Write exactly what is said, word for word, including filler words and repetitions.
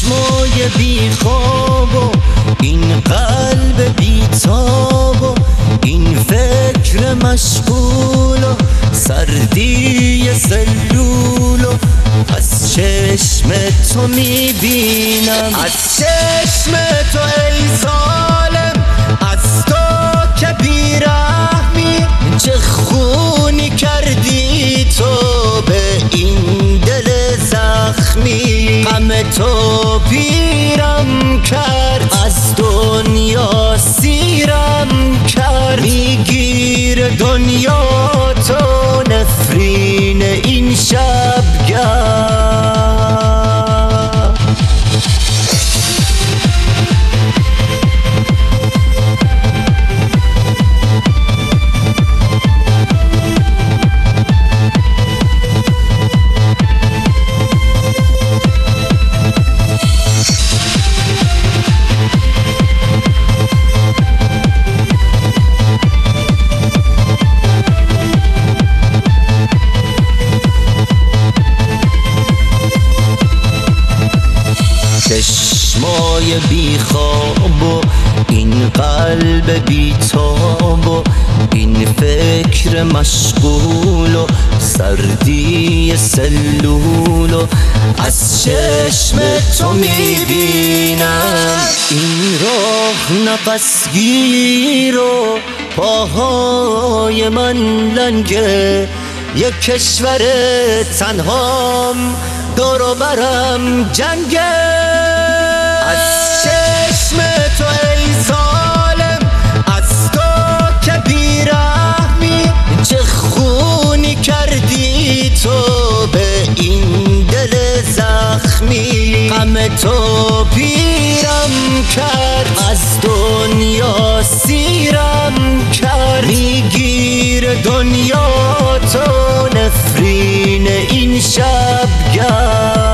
چشمای بی خواب و این قلب بی تاب و این فکر مشغول و سردی سلول و از چشم تو میبینم، از چشم تو ای ظالم، از تو که بیرحمی، چه خونی کردی تو به این دل زخمی. غم تو پیرم کرد، از دنیا سیرم کرد، میگیر دنیا تو نفرین این شبگرد. چشمای بی خواب و این قلب بی تاب و این فکر مشغول و سردی سلول و از چشم تو میبینم این راه نفس گیر و پاهای من لنگه، یک کشور تنهام دور و برم جنگه. از چشم تو ای ظالم، از تو که بیرحمی، چه خونی کردی تو به این دل زخمی. غم تو پیرم کرد، از دنیا سیرم کرد، میگیر دنیا تو نفرین این شبگرد.